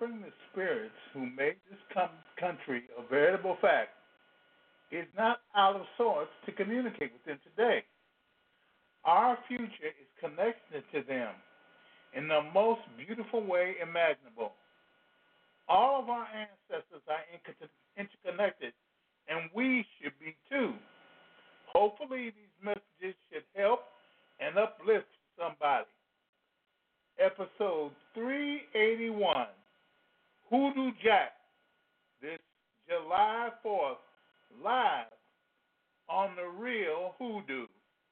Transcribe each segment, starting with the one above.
helping the spirits who made this country a veritable fact is not out of sorts to communicate with them today. Our future is connected to them in the most beautiful way imaginable. All of our ancestors are interconnected, and we should be too. Hopefully, these messages should help and uplift somebody. Episode 381, Hoodoo Jack, this July 4th, live on The Real Hoodoo.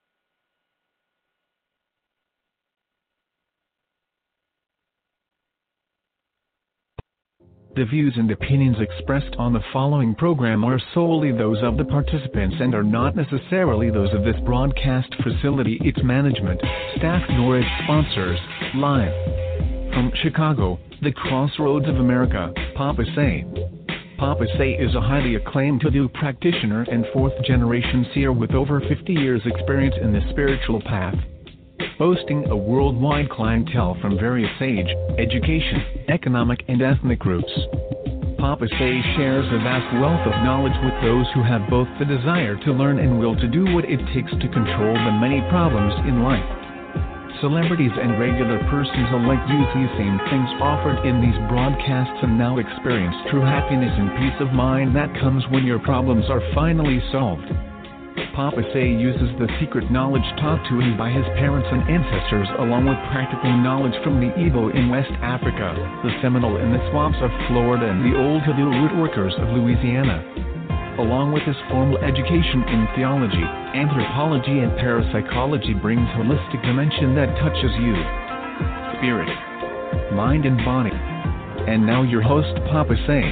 The views and opinions expressed on the following program are solely those of the participants and are not necessarily those of this broadcast facility, its management, staff, nor its sponsors. Live from Chicago, the crossroads of America, Papa Say. Papa Say is a highly acclaimed hoodoo practitioner and fourth-generation seer with over 50 years' experience in the spiritual path. Boasting a worldwide clientele from various age, education, economic, and ethnic groups. Papa Say shares a vast wealth of knowledge with those who have both the desire to learn and will to do what it takes to control the many problems in life. Celebrities and regular persons alike use these same things offered in these broadcasts and now experience true happiness and peace of mind that comes when your problems are finally solved. Papa Say uses the secret knowledge taught to him by his parents and ancestors along with practical knowledge from the Igbo in West Africa, the Seminole in the swamps of Florida and the old hoodoo rootworkers of Louisiana. Along with his formal education in theology, anthropology and parapsychology brings holistic dimension that touches you. Spirit, mind and body. And now your host Papa Say.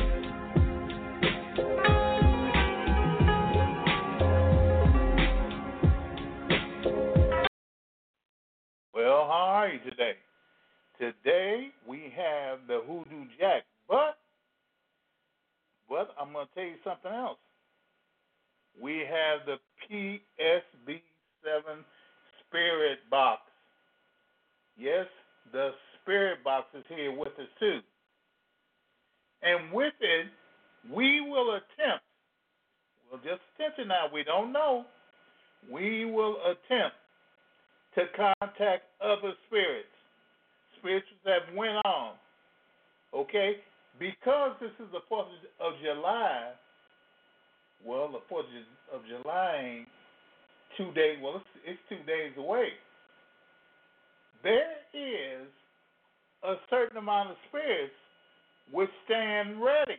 Today. Today we have the Hoodoo Jack, but I'm going to tell you something else. We have the PSB7 Spirit Box. Yes, the Spirit Box is here with us too. And with it, we will attempt, we'll just attempt it now, we don't know, we will attempt to contact other spirits that went on, okay? Because this is the 4th of July, well, the 4th of July ain't 2 days, well, it's 2 days away. There is a certain amount of spirits which stand ready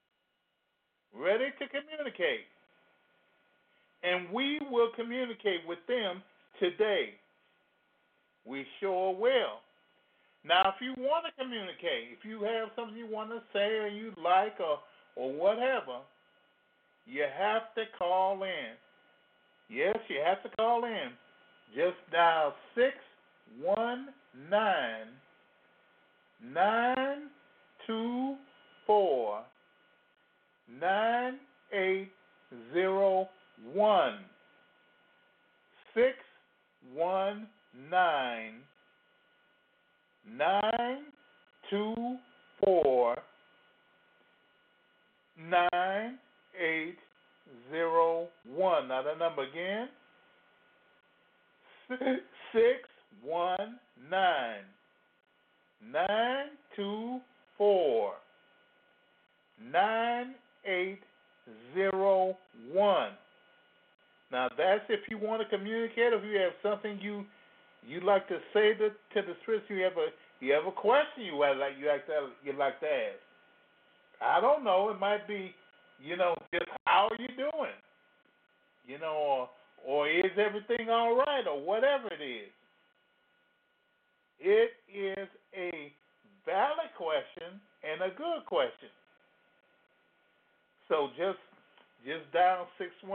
to communicate. And we will communicate with them today. We sure will. Now, if you want to communicate, if you have something you want to say or you like or whatever, you have to call in. Yes, you have to call in. Just dial 619-924-9801. 619-924-9801. Now the number again, 619-924-9801. Now that's if you want to communicate, or if you have something you like to say to the spirits, you have a question you like to ask. I don't know. It might be, just how are you doing? Or is everything all right, or whatever it is. It is a valid question and a good question. So just dial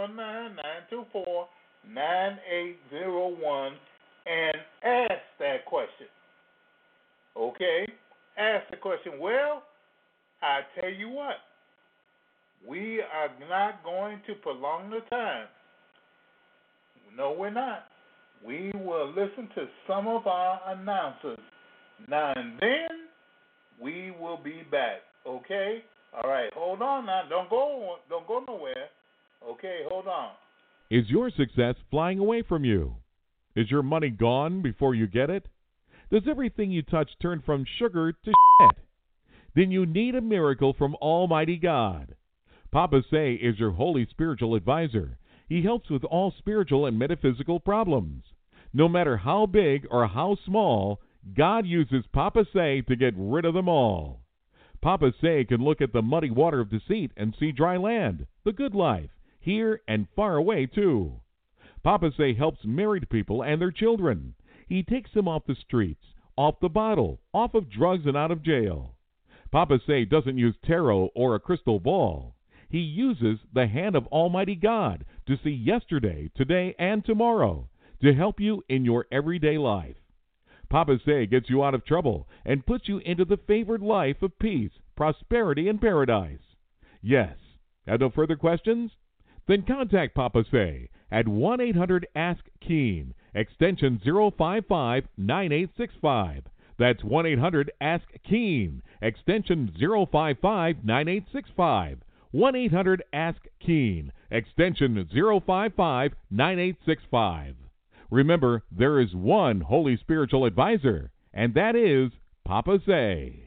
619-924-9801 and ask that question. Okay? Ask the question. Well, I tell you what, we are not going to prolong the time. No, we're not. We will listen to some of our announcers. Now and then, We will be back. Okay? All right. Hold on now. Don't go nowhere. Okay, hold on. Is your success flying away from you? Is your money gone before you get it? Does everything you touch turn from sugar to shit? Then you need a miracle from Almighty God. Papa Say is your holy spiritual advisor. He helps with all spiritual and metaphysical problems. No matter how big or how small, God uses Papa Say to get rid of them all. Papa Say can look at the muddy water of deceit and see dry land, the good life, here and far away too. Papa Say helps married people and their children. He takes them off the streets, off the bottle, off of drugs and out of jail. Papa Say doesn't use tarot or a crystal ball. He uses the hand of Almighty God to see yesterday, today, and tomorrow to help you in your everyday life. Papa Say gets you out of trouble and puts you into the favored life of peace, prosperity, and paradise. Yes. Have no further questions? Then contact Papa Say at 1-800-ASK-KEEN, extension 055-9865. That's 1-800-ASK-KEEN, extension 055-9865. 1-800-ASK-KEEN, extension 055-9865. Remember, there is one holy spiritual advisor, and that is Papa Say.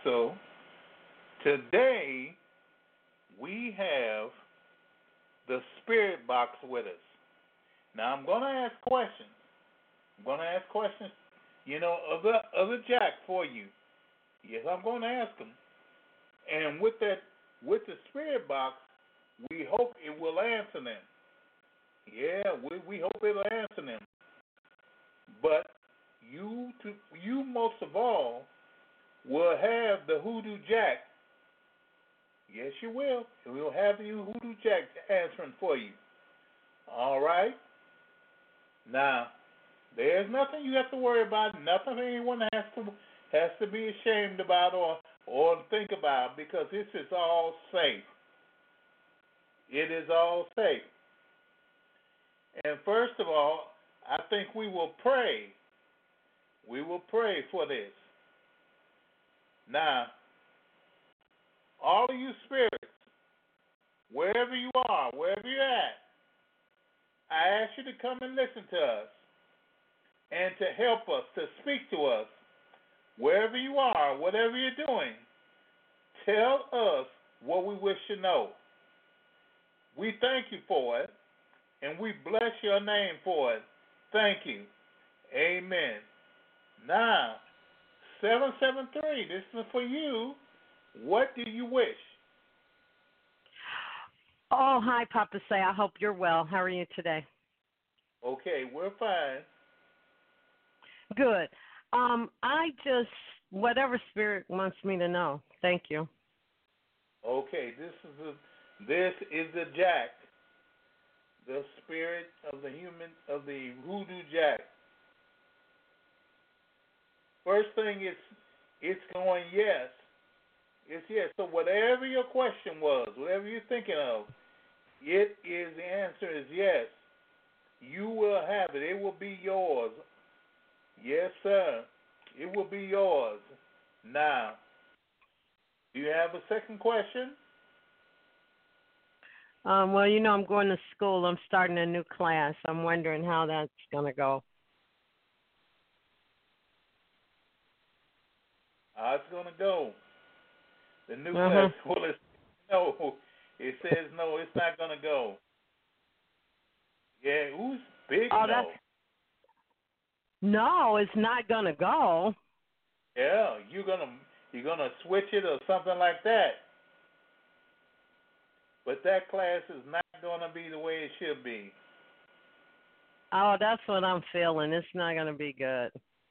also, today we have the spirit box with us. Now I'm going to ask questions. Of the Jack for you. Yes, I'm going to ask them. And with the spirit box, we hope it will answer them. Yeah, we hope it will answer them. But you most of all will have the Hoodoo Jack. Yes, you will. We'll have the Hoodoo Jack answering for you. All right. Now, there's nothing you have to worry about. Nothing anyone has to be ashamed about or think about, because this is all safe. It is all safe. And first of all, I think we will pray. We will pray for this. Now, all of you spirits, wherever you are, wherever you're at, I ask you to come and listen to us and to help us, to speak to us. Wherever you are, whatever you're doing, tell us what we wish to know. We thank you for it, and we bless your name for it. Thank you. Amen. Now, 773, this is for you. What do you wish? Oh, hi, Papa Say. I hope you're well. How are you today? Okay, we're fine. Good. Whatever spirit wants me to know. Thank you. Okay, this is the Jack, the spirit of the Hoodoo Jack. First thing it's going yes. It's yes. So whatever your question was, whatever you're thinking of, the answer is yes. You will have it. It will be yours. Yes, sir. It will be yours. Now, do you have a second question? Well, I'm going to school. I'm starting a new class. I'm wondering how that's going to go. How it's going to go? The new class, well, it says no, it's not going to go. Yeah, who's big no? No, it's not going to go. Yeah, you're gonna switch it or something like that. But that class is not going to be the way it should be. Oh, that's what I'm feeling. It's not going to be good.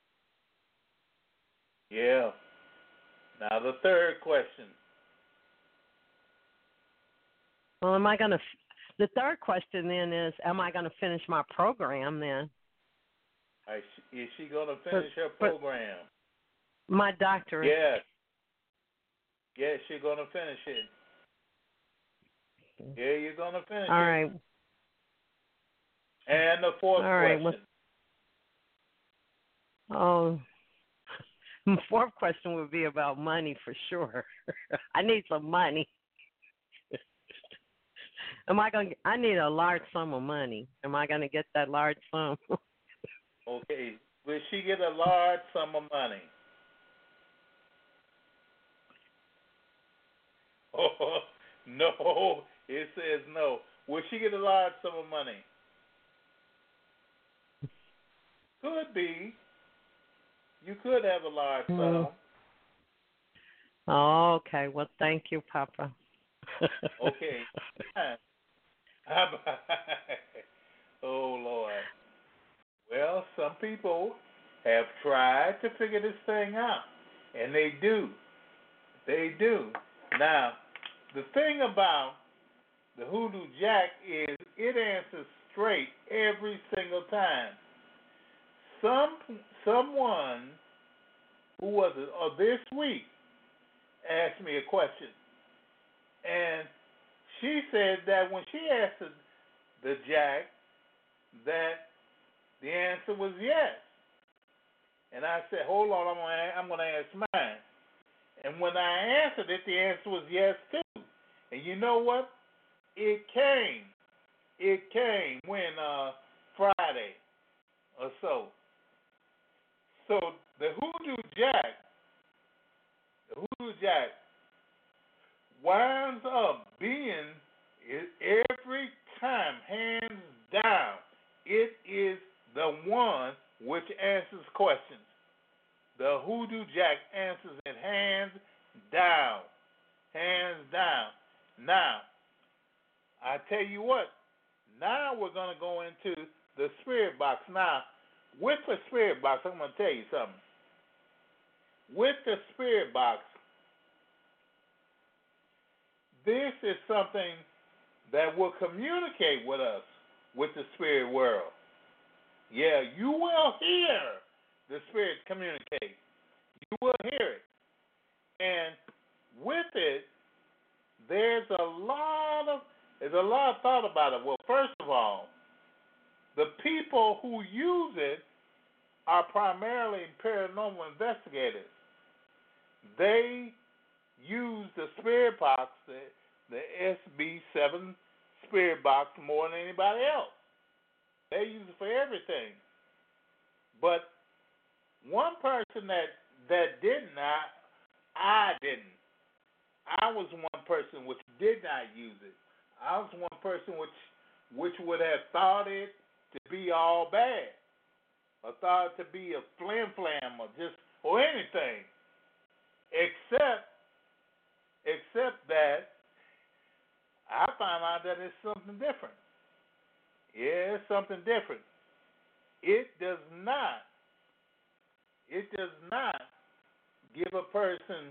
Yeah. Now the third question. Well, the third question then is, am I going to finish my program then? Is she going to finish her program? My doctorate. Yes. Yes, she's going to finish it. Yeah, you're going to finish All it. right. And the fourth question. My fourth question would be about money for sure. I need some money. I need a large sum of money. Am I going to get that large sum? Okay. Will she get a large sum of money? Oh, no. It says no. Will she get a large sum of money? Could be. You could have a large sum. Oh, okay. Well, thank you, Papa. Okay. Oh, Lord. Well, some people have tried to figure this thing out, and they do. They do. Now, the thing about the Hoodoo Jack is it answers straight every single time. Someone who was this week asked me a question, and she said that when she asked the Jack, that the answer was yes. And I said, hold on, I'm going to ask mine. And when I answered it, the answer was yes too. And you know what? It came. It came when Friday or so. So the Hoodoo Jack The Hoodoo Jack winds up being every time, hands down, it is the one which answers questions. The Hoodoo Jack answers it hands down. Hands down. Now, I tell you what, now we're going to go into the spirit box. Now, with the spirit box, I'm going to tell you something. With the spirit box, this is something that will communicate with us, with the spirit world. Yeah, you will hear the spirit communicate. You will hear it. And with it, there's a lot of thought about it. Well, first of all, the people who use it are primarily paranormal investigators. They use the spirit box, the SB7 spirit box, more than anybody else. They use it for everything. But one person that did not, I didn't. I was one person which did not use it. I was one person which would have thought it to be all bad, or thought it to be a flim-flam or anything, except that I found out that it's something different. Yeah, it's something different. It does not give a person,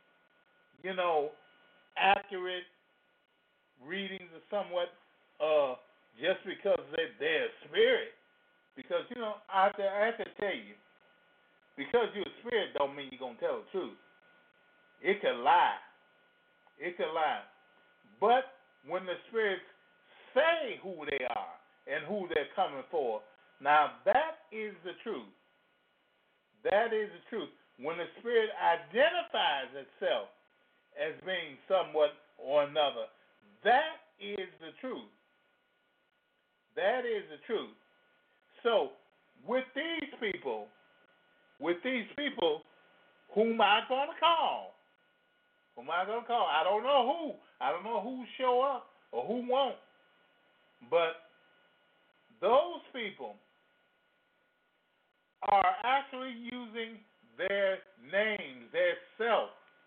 accurate readings or somewhat just because they're a spirit. Because, I have to tell you, because you're a spirit don't mean you're going to tell the truth. It could lie. It could lie. But when the spirits say who they are and who they're coming for, now that is the truth. That is the truth. When the spirit identifies itself as being somewhat or another, that is the truth. That is the truth. So, with these people, whom am I going to call? I don't know who. I don't know who show up or who won't. But those people are actually using their names, their self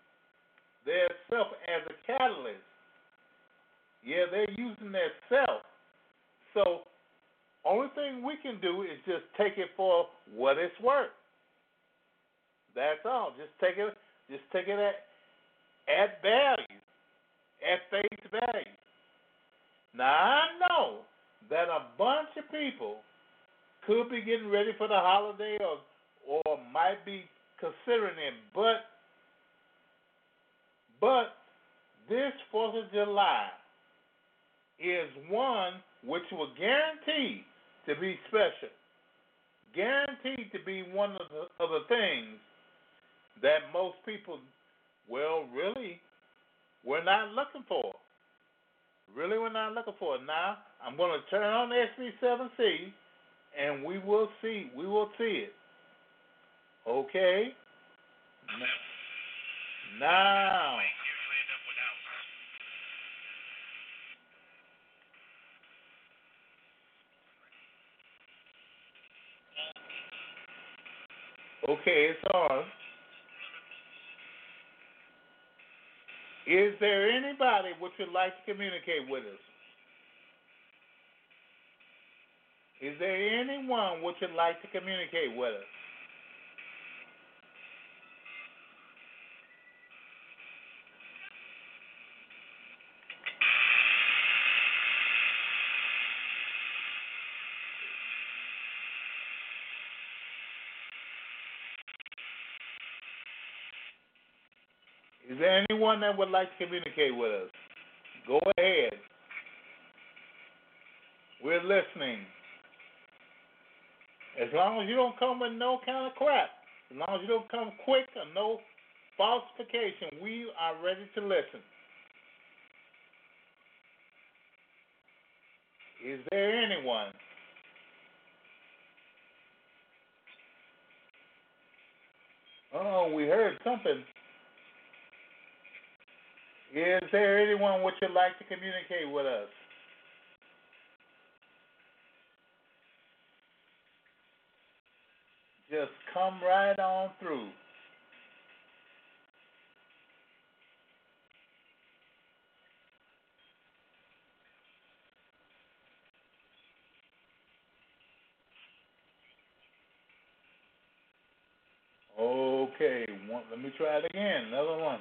as a catalyst. Yeah, they're using their self. So, only thing we can do is just take it for what it's worth. That's all. Just take it at value, at face value. Now I know that a bunch of people could be getting ready for the holiday or might be considering it, but this 4th of July is one which will guarantee to be special, guaranteed to be one of the things that most people, really, we're not looking for. Really, we're not looking for it. Now, I'm going to turn on the SB7C, and we will see. We will see it. Okay? Now. Okay, it's on. Is there anybody which would like to communicate with us? Is there anyone which would like to communicate with us? Is there anyone that would like to communicate with us? Go ahead. We're listening. As long as you don't come with no kind of crap, as long as you don't come quick or no falsification, we are ready to listen. Is there anyone? Oh, we heard something. Is there anyone would you like to communicate with us? Just come right on through. Okay, let me try it again. Another one.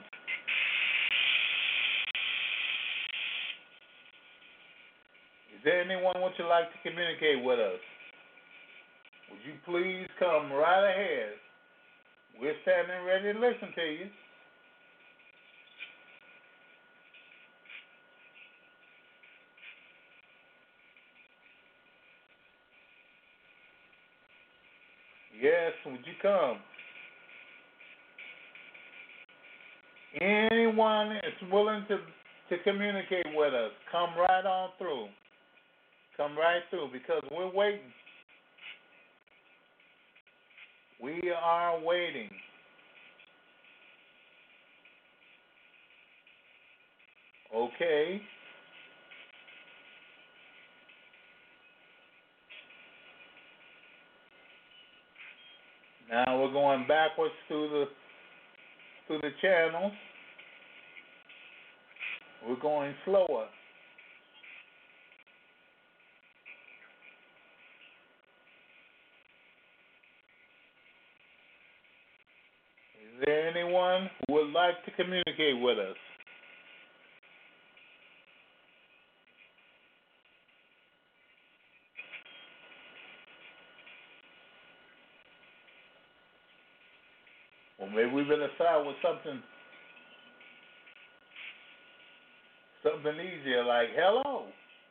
Is there anyone would you like to communicate with us? Would you please come right ahead? We're standing ready to listen to you. Yes, would you come? Anyone is willing to communicate with us, come right on through. Come right through because we're waiting. We are waiting. Okay. Now we're going backwards through the channels. We're going slower. Is there anyone who would like to communicate with us? Or maybe we've been assigned with something easier like hello.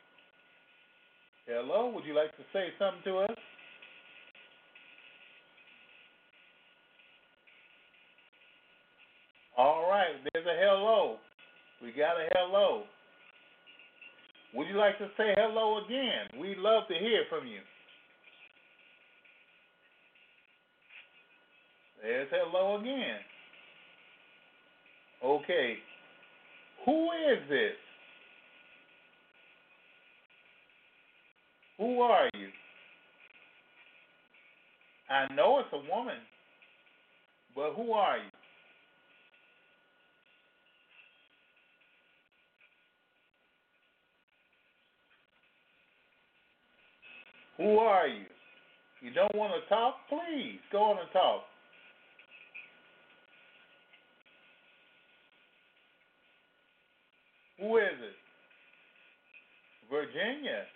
Hello, would you like to say something to us? All right, there's a hello. We got a hello. Would you like to say hello again? We'd love to hear from you. There's hello again. Okay. Who is this? Who are you? I know it's a woman, but who are you? Who are you? You don't want to talk? Please, go on and talk. Who is it? Virginia.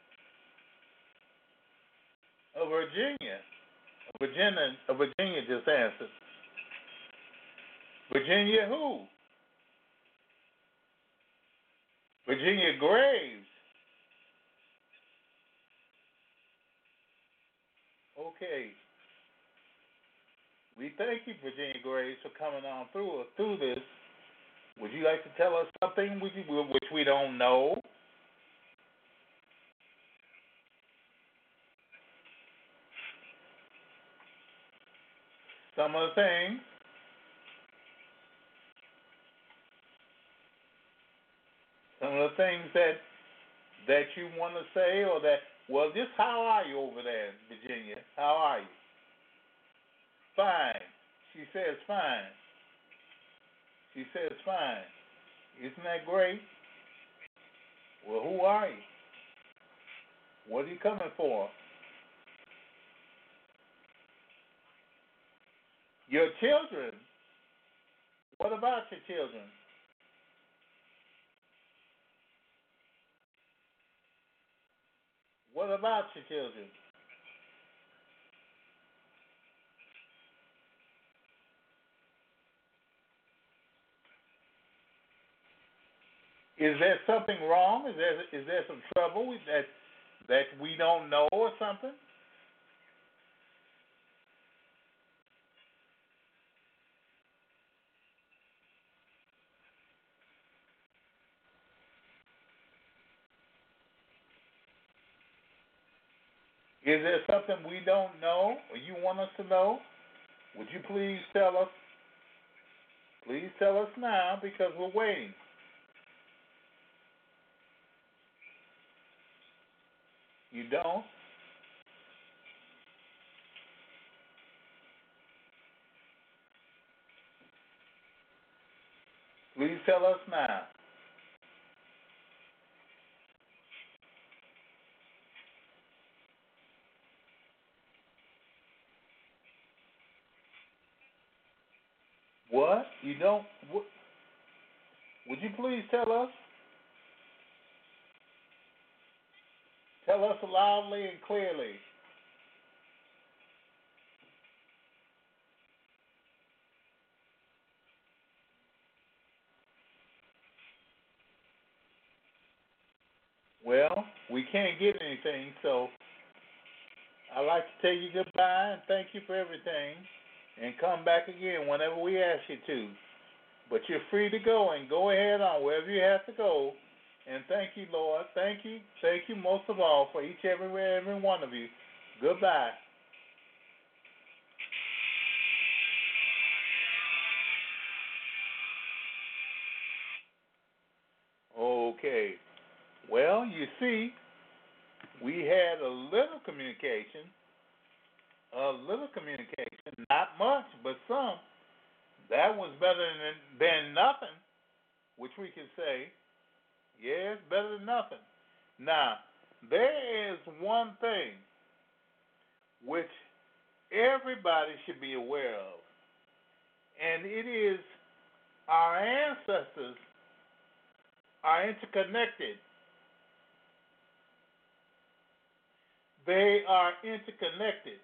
Oh, Virginia. Virginia just answered. Virginia who? Virginia Graves. Okay. We thank you, Virginia Graves, for coming on through this. Would you like to tell us something which we don't know? Some of the things. Some of the things that you want to say or that, well, just how are you over there, Virginia? How are you? Fine. She says fine. She says fine. Isn't that great? Well, who are you? What are you coming for? Your children. What about your children? What about your children? Is there something wrong? Is there some trouble that we don't know or something? Is there something we don't know or you want us to know? Would you please tell us? Please tell us now because we're waiting. You don't? Please tell us now. What? You don't? What? Would you please tell us? Tell us loudly and clearly. Well, we can't get anything, so I'd like to tell you goodbye and thank you for everything, and come back again whenever we ask you to. But you're free to go, and go ahead on wherever you have to go. And thank you, Lord. Thank you. Thank you most of all for every one of you. Goodbye. Okay. Well, you see, we had a little communication, not much, but some. That was better than nothing, which we can say, yes, better than nothing. Now, there is one thing which everybody should be aware of, and it is our ancestors are interconnected. They are interconnected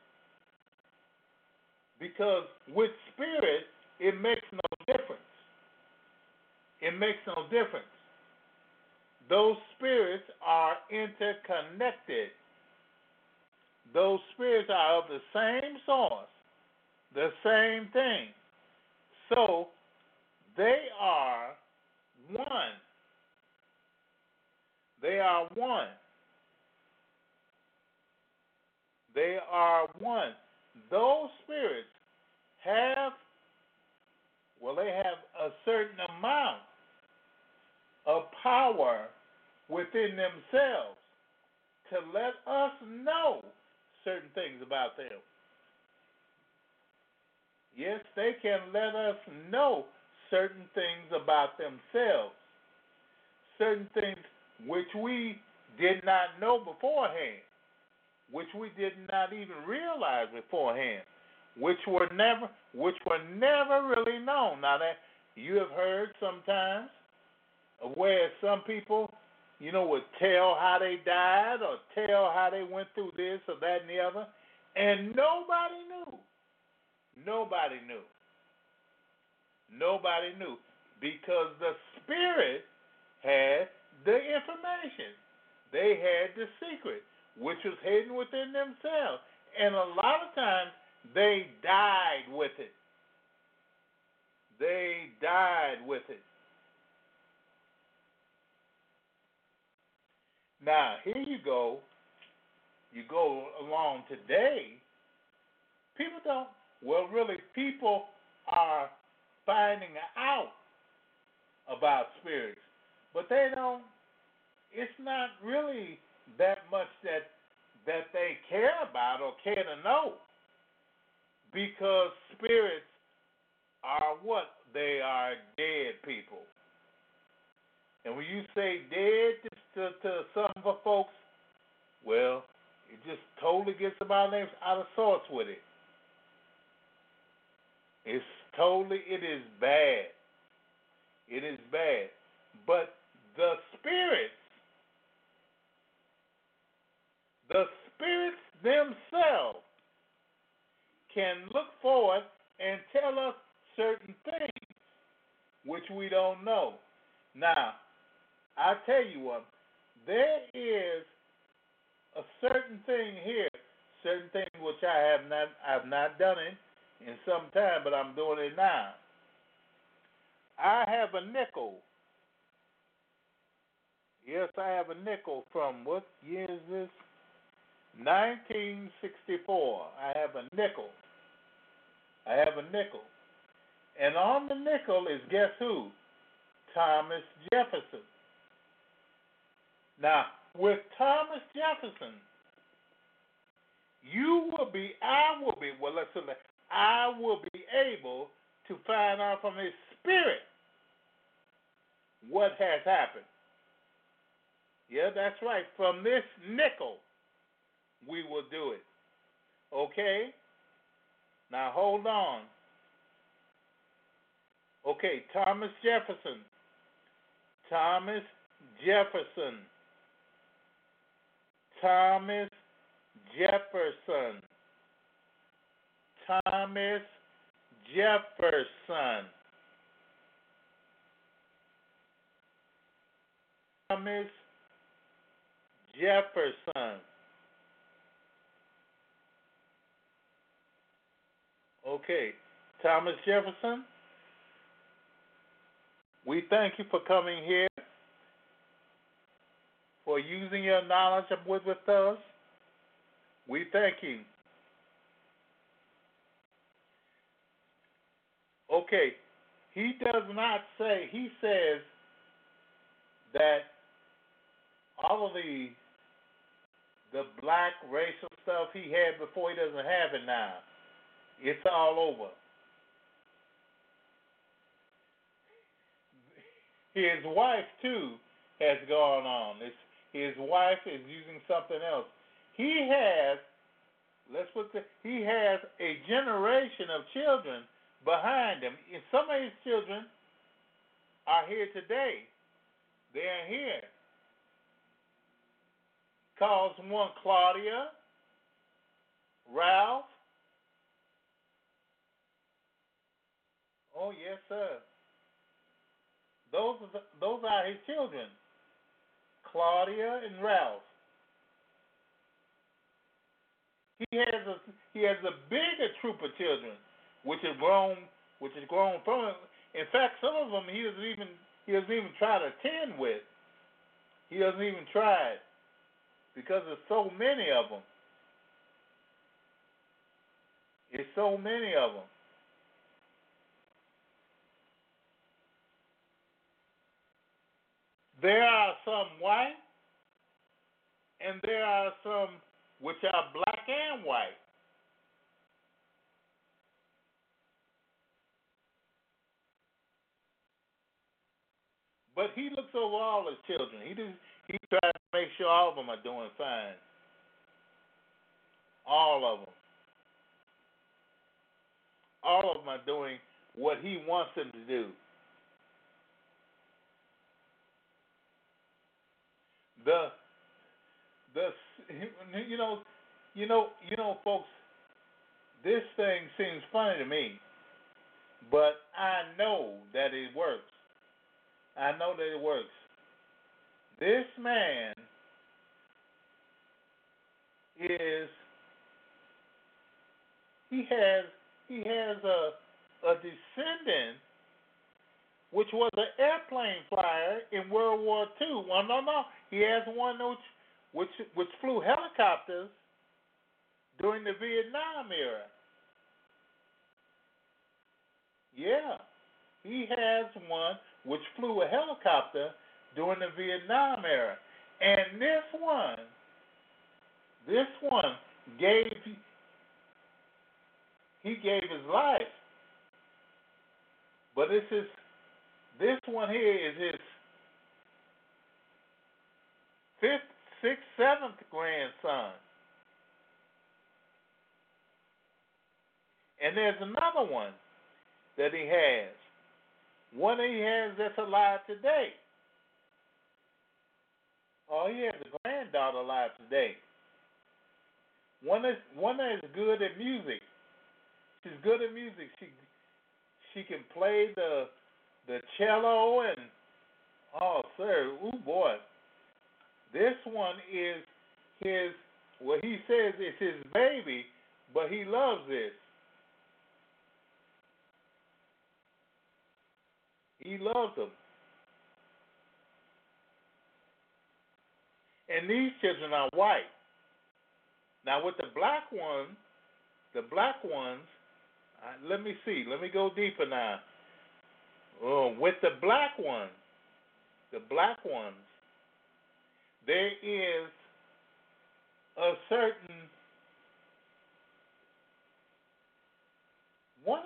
because with spirit, it makes no difference. It makes no difference. Those spirits are interconnected. Those spirits are of the same source, the same thing. So they are one. They are one. They are one. Those spirits have, they have a certain amount of power within themselves to let us know certain things about them. Yes, they can let us know certain things about themselves, certain things which we did not know beforehand, which we did not even realize beforehand, which were never really known. Now that you have heard sometimes where some people, would tell how they died or tell how they went through this or that and the other, and nobody knew. Nobody knew. Nobody knew because the spirit had the information. They had the secret, which was hidden within themselves. And a lot of times, they died with it. They died with it. Now, here you go. You go along today, people people are finding out about spirits, but they don't, it's not really that much that they care about or care to know, because spirits are what? They are dead people. And when you say dead to some of the folks, well, it just totally gets them out of sorts with it. It is bad. It is bad. But the spirits themselves can look forward and tell us certain things which we don't know. Now, I tell you what, there is a certain thing here, certain thing which I've not done it in some time, but I'm doing it now. I have a nickel. Yes, I have a nickel from, what year is this? 1964. I have a nickel. And on the nickel is, guess who? Thomas Jefferson. Now, with Thomas Jefferson, I will be able to find out from his spirit what has happened. Yeah, that's right. From this nickel, we will do it. Okay? Now hold on. Okay, Thomas Jefferson. Thomas Jefferson. Thomas Jefferson. Thomas Jefferson. Thomas Jefferson. Okay, Thomas Jefferson, we thank you for coming here, for using your knowledge with us. We thank you. Okay, he does not say, he says that all of the black racial stuff he had before, he doesn't have it now. It's all over. His wife, too, has gone on. His wife is using something else. He has a generation of children behind him. And some of his children are here today. They are here. Calls one Claudia, Ralph. Oh yes, sir. Those are his children, Claudia and Ralph. He has a bigger troop of children, which has grown from him. In fact, some of them he doesn't even try to attend with. He doesn't even try it because there's so many of them. There's so many of them. There are some white, and there are some which are black and white. But he looks over all his children. He tries to make sure all of them are doing fine. All of them. All of them are doing what he wants them to do. Folks, this thing seems funny to me, but I know that it works. I know that it works. This man he has a descendant which was an airplane flyer in World War II. Well, no. He has one which flew helicopters during the Vietnam era. Yeah. He has one which flew a helicopter during the Vietnam era. And this one gave his life. But this one here is his fifth, sixth, seventh grandson. And there's another one that he has. One that he has that's alive today. Oh, he has a granddaughter alive today. One that is good at music. She's good at music. She can play the cello and boy. This one is his. What he says is his baby, but he loves this. He loves them. And these children are white. Now with the black ones, let me see. Let me go deeper now. With the black ones, there is a certain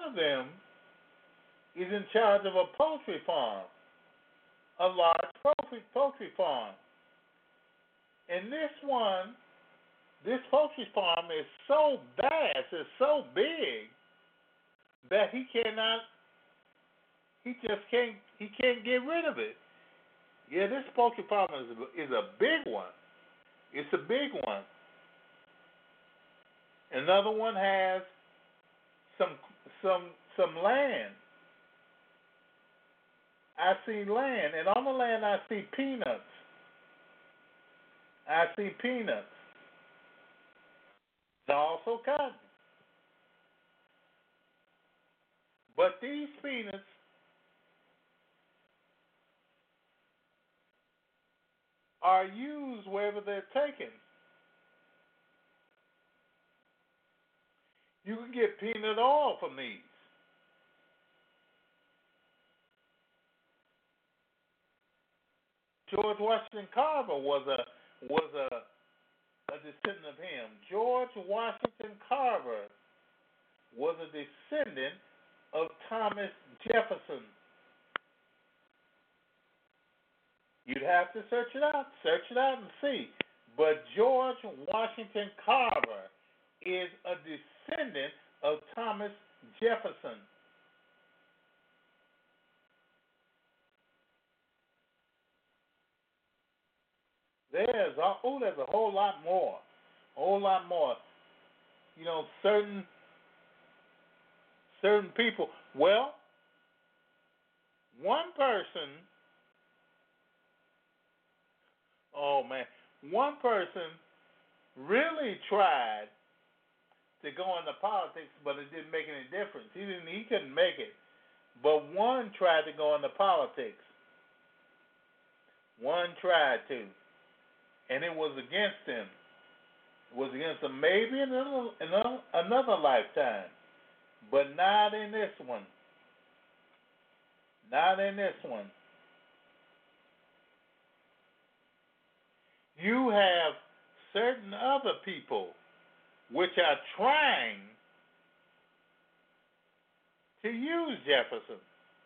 of them is in charge of a poultry farm, a large poultry farm. And this poultry farm is so vast, it's so big that he can't get rid of it. Yeah, this poultry farm is a big one. It's a big one. Another one has some land. I see land, and on the land I see peanuts. And also cotton. But these peanuts are used wherever they're taken. You can get peanut oil from these. George Washington Carver was a descendant of him. George Washington Carver was a descendant of Thomas Jefferson. You'd have to search it out and see. But George Washington Carver is a descendant of Thomas Jefferson. There's a whole lot more. You know, certain people. Well, one person really tried to go into politics, but it didn't make any difference. He couldn't make it. But one tried to go into politics. One tried to. And it was against him. It was against him maybe in another lifetime. But not in this one. Not in this one. You have certain other people which are trying to use Jefferson.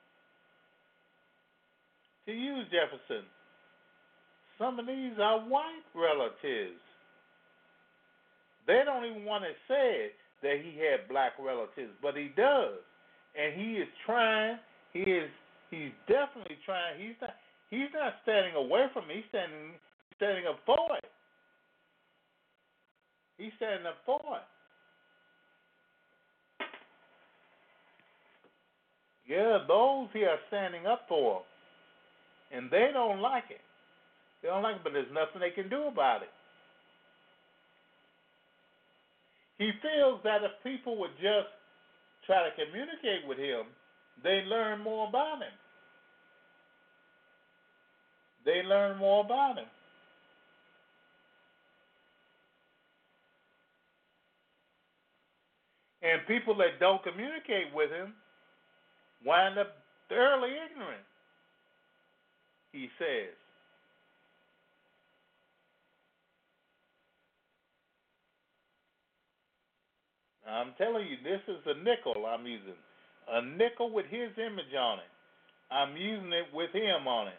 Some of these are white relatives. They don't even want to say it that he had black relatives, but he does. And he is trying, he's definitely trying. He's not standing away from it, he's standing up for it. He's standing up for it. Yeah, those he are standing up for. And they don't like it. They don't like it, but there's nothing they can do about it. He feels that if people would just try to communicate with him, they learn more about him. And people that don't communicate with him wind up thoroughly ignorant, he says. I'm telling you, this is a nickel I'm using. A nickel with his image on it. I'm using it with him on it.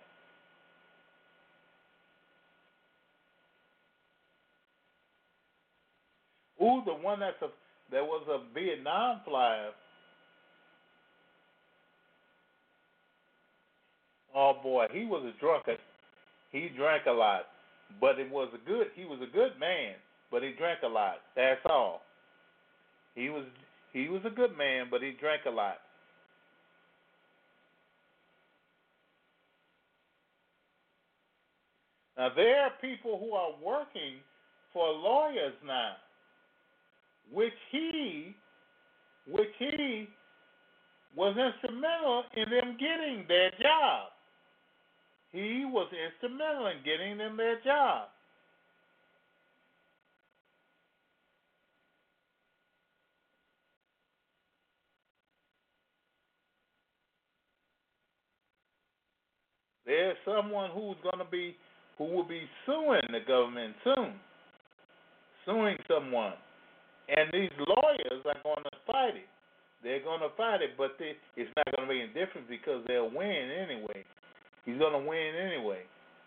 Ooh, the one that was a Vietnam flyer. Oh boy, he was a drunkard. He drank a lot, but he was a good man, but he drank a lot. That's all. He was a good man, but he drank a lot. Now there are people who are working for lawyers now, which he was instrumental in them getting their job. He was instrumental in getting them their job. There's someone who will be suing the government soon, suing someone, and these lawyers are going to fight it. They're going to fight it, but it's not going to make any difference because they'll win anyway. He's going to win anyway.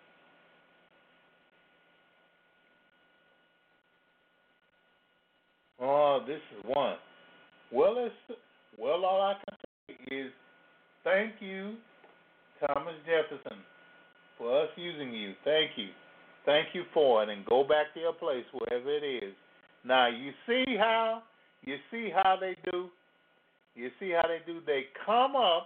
Oh, this is one. Well, all I can say is thank you, Thomas Jefferson, for us using you. Thank you. Thank you for it, and go back to your place, wherever it is. Now, you see how they do? You see how they do? They come up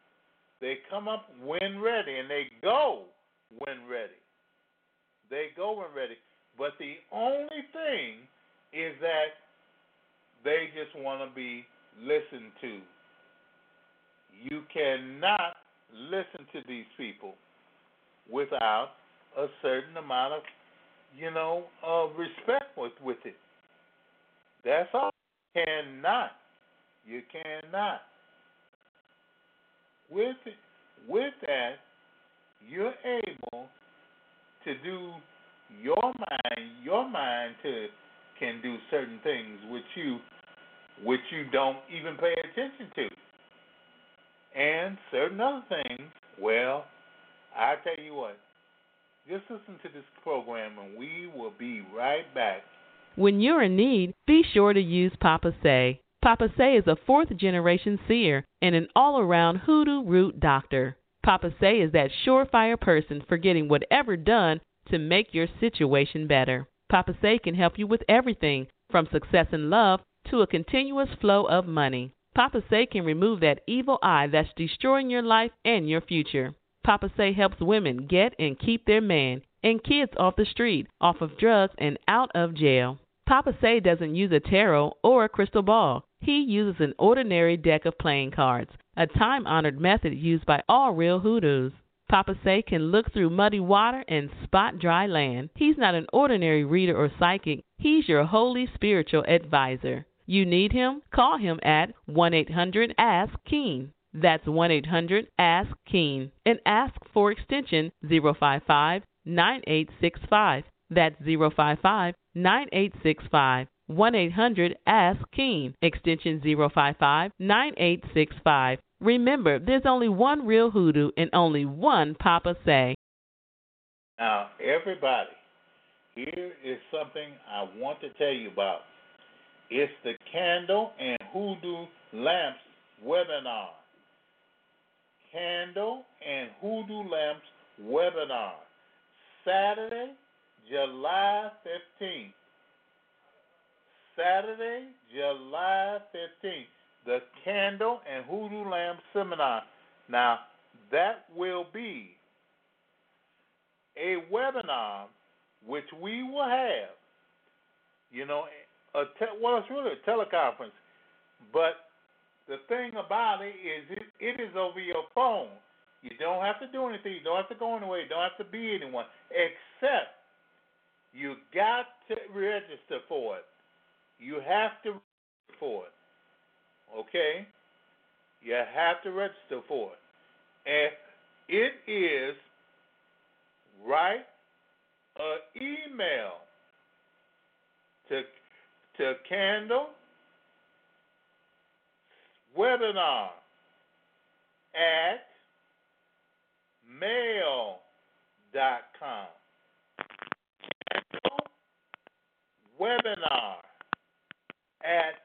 when ready, and they go when ready. They go when ready. But the only thing is that they just want to be listened to. You cannot listen to these people without a certain amount of respect with it. That's all. You cannot. With that, you're able to do your mind can do certain things which you don't even pay attention to. And certain other things, well, I tell you what, just listen to this program and we will be right back. When you're in need, be sure to use Papa Say. Papa Say is a fourth-generation seer and an all-around hoodoo root doctor. Papa Say is that surefire person for getting whatever done to make your situation better. Papa Say can help you with everything from success in love to a continuous flow of money. Papa Say can remove that evil eye that's destroying your life and your future. Papa Say helps women get and keep their man and kids off the street, off of drugs, and out of jail. Papa Say doesn't use a tarot or a crystal ball. He uses an ordinary deck of playing cards, a time-honored method used by all real hoodoos. Papa Say can look through muddy water and spot dry land. He's not an ordinary reader or psychic. He's your holy spiritual advisor. You need him? Call him at 1-800-ASK-KEEN. That's 1-800-ASK-KEEN. And ask for extension 055-9865. That's 055-9865. 1-800-ASK-KEEN. Extension 055-9865. Remember, there's only one real hoodoo and only one Papa Say. Now, everybody, here is something I want to tell you about. It's the Candle and Hoodoo Lamps webinar. Candle and Hoodoo Lamps webinar. Saturday, July 15th. Saturday, July 15th. The Candle and Hoodoo Lamp seminar. Now, that will be a webinar which we will have, it's really a teleconference, but the thing about it is it is over your phone. You don't have to do anything. You don't have to go anywhere. You don't have to be anyone, except you got to register for it. You have to register for it. Okay? You have to register for it. And it is, write an email to Candle webinar at mail.com. Candle webinar at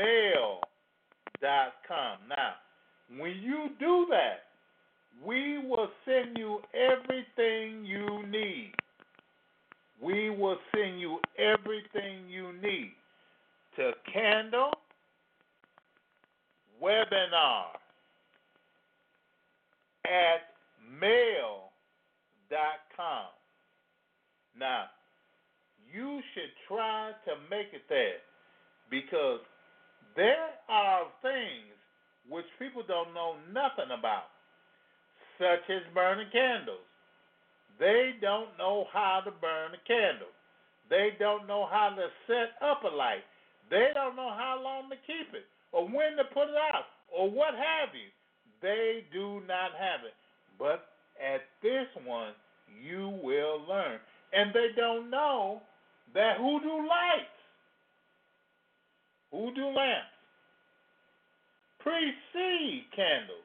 mail.com. Now, when you do that, we will send you everything you need. We will send you everything you need to Candle webinar at mail.com. Now, you should try to make it there because there are things which people don't know nothing about, such as burning candles. They don't know how to burn a candle. They don't know how to set up a light. They don't know how long to keep it or when to put it out or what have you. They do not have it. But at this one, you will learn. And they don't know that hoodoo lights, hoodoo lamps, precede candles.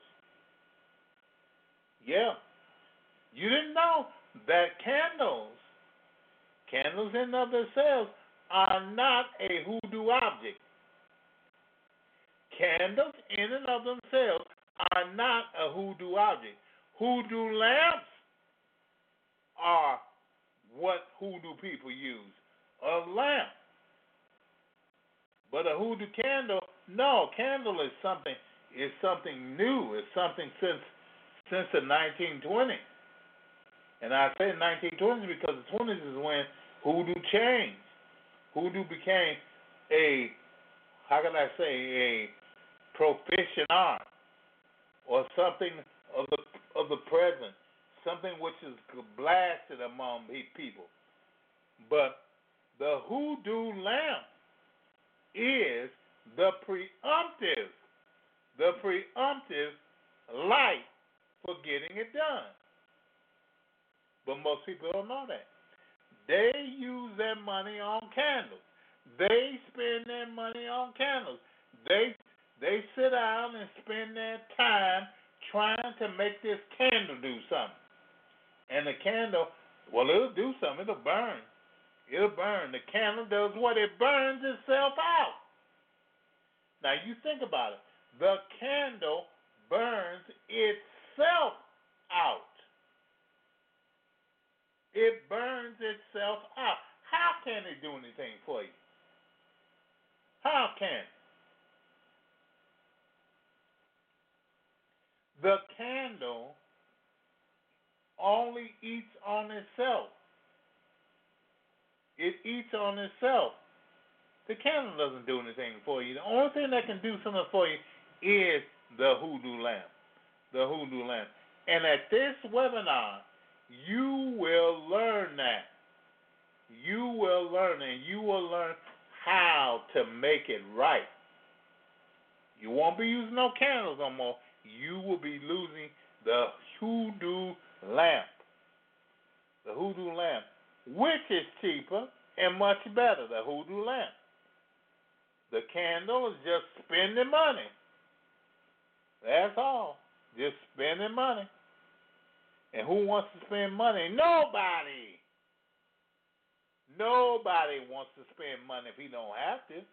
Yeah. You didn't know that candles in and of themselves are not a hoodoo object. Candles in and of themselves are not a hoodoo object. Hoodoo lamps are what hoodoo people use, a lamp. But a hoodoo candle, no, candle is something new. It's something since the 1920s. And I say 1920s because the 20s is when hoodoo changed. Hoodoo became a proficient art or something of the present, something which is blasted among people. But the hoodoo lamp is the preemptive light for getting it done. But most people don't know that. They use their money on candles. They spend their money on candles. They sit down and spend their time trying to make this candle do something. And the candle, well, it'll do something. It'll burn. It'll burn. The candle does what? It burns itself out. Now, you think about it. The candle burns itself out. It burns itself out. How can it do anything for you? How can it? The candle only eats on itself. It eats on itself. The candle doesn't do anything for you. The only thing that can do something for you is the hoodoo lamp. The hoodoo lamp. And at this webinar, you will learn that. You will learn, and you will learn how to make it right. You won't be using no candles no more. You will be losing the hoodoo lamp. The hoodoo lamp, which is cheaper and much better, the hoodoo lamp. The candle is just spending money. That's all. Just spending money. And who wants to spend money? Nobody. Nobody wants to spend money if he don't have to.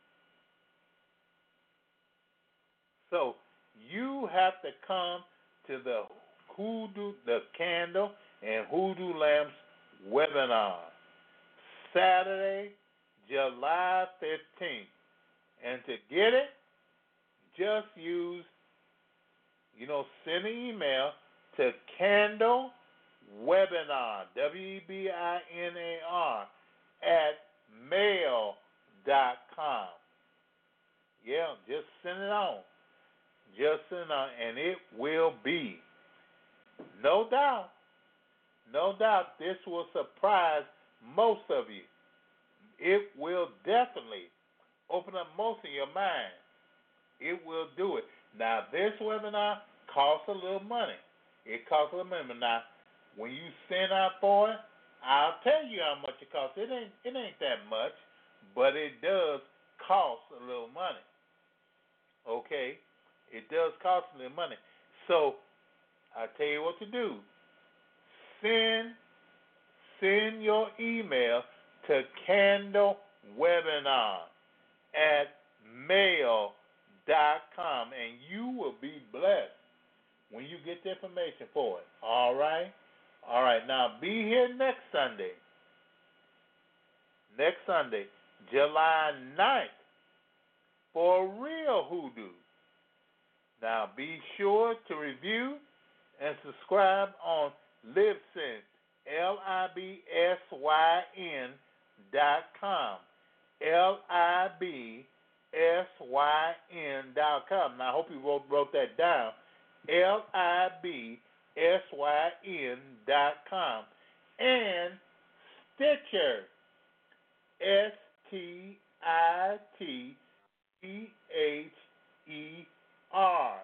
So you have to come to the candle and hoodoo lamps webinar, Saturday, July 15th. And to get it, just use, send an email to Candle Webinar, WEBINAR, @mail.com. Yeah, just send it on. Just send it on, and it will be. No doubt, this will surprise most of you. It will definitely open up most of your mind. It will do it. Now, this webinar costs a little money. It costs a little money. Now, when you send out for it, I'll tell you how much it costs. It ain't that much, but it does cost a little money. Okay? It does cost a little money. So, I tell you what to do. Send your email to Candle Webinar @mail.com, and you will be blessed when you get the information for it. All right? All right. Now, be here next Sunday. Next Sunday, July 9th, for real hoodoo. Now, be sure to review and subscribe on Libsyn, LIBSYN.com. LIBSYN.com. Now, I hope you wrote that down. LIBSYN.com. And Stitcher. STITCHER.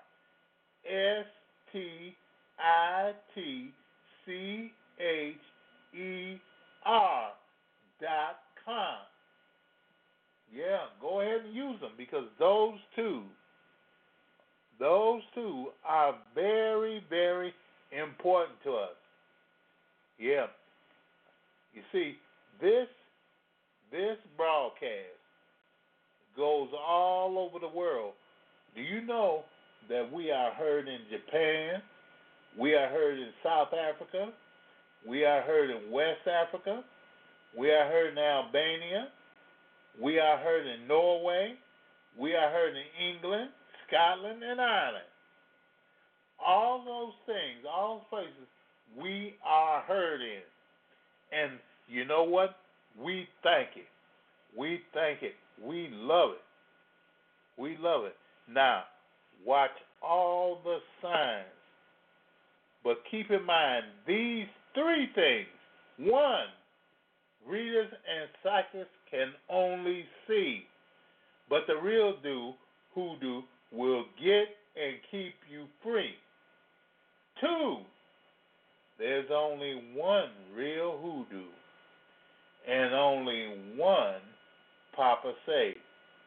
STITCHER.com. Yeah, go ahead and use them because those two Those two are very, very important to us. Yeah. You see, this broadcast goes all over the world. Do you know that we are heard in Japan? We are heard in South Africa. We are heard in West Africa. We are heard in Albania. We are heard in Norway. We are heard in England, Scotland, and Ireland. All those things, all those places, we are heard in. And you know what? We thank it. We thank it. We love it. We love it. Now, watch all the signs. But keep in mind these three things. One, readers and psychics can only see. But the real hoodoo will get and keep you free. Two, there's only one real hoodoo and only one Papa Say.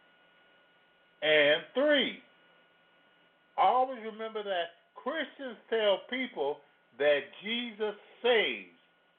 And three, always remember that Christians tell people that Jesus saves,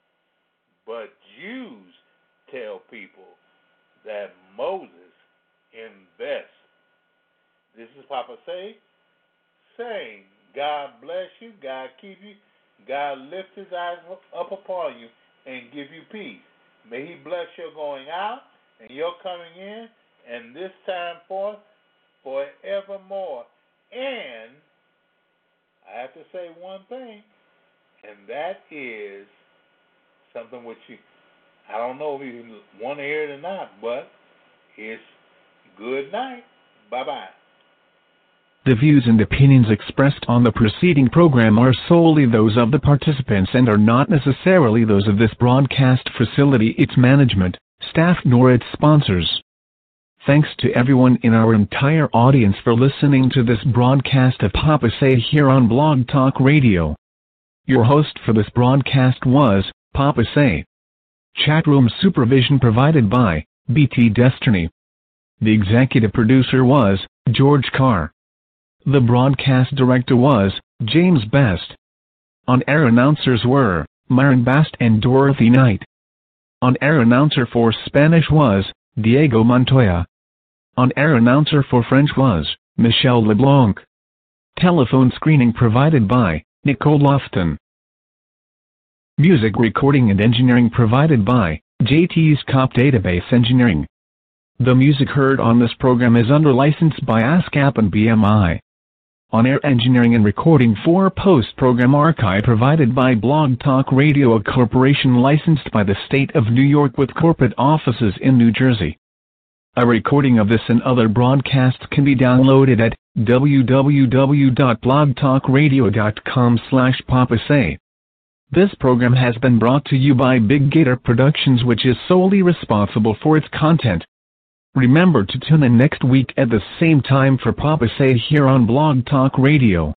but Jews tell people that Moses invests. This is Papa Say saying, God bless you, God keep you, God lift his eyes up upon you and give you peace. May he bless your going out and your coming in, and this time forth forevermore. And I have to say one thing, and that is something which I don't know if you want to hear it or not, but it's good night. Bye-bye. The views and opinions expressed on the preceding program are solely those of the participants and are not necessarily those of this broadcast facility, its management, staff, nor its sponsors. Thanks to everyone in our entire audience for listening to this broadcast of Papa Say here on Blog Talk Radio. Your host for this broadcast was Papa Say. Chatroom supervision provided by BT Destiny. The executive producer was George Carr. The broadcast director was James Best. On-air announcers were Myron Bast and Dorothy Knight. On-air announcer for Spanish was Diego Montoya. On-air announcer for French was Michelle LeBlanc. Telephone screening provided by Nicole Lofton. Music recording and engineering provided by JT's Cop Database Engineering. The music heard on this program is under license by ASCAP and BMI. On-air engineering and recording for post-program archive provided by Blog Talk Radio, a corporation licensed by the state of New York with corporate offices in New Jersey. A recording of this and other broadcasts can be downloaded at www.blogtalkradio.com/papasay. This program has been brought to you by Big Gator Productions, which is solely responsible for its content. Remember to tune in next week at the same time for Papa Say here on Blog Talk Radio.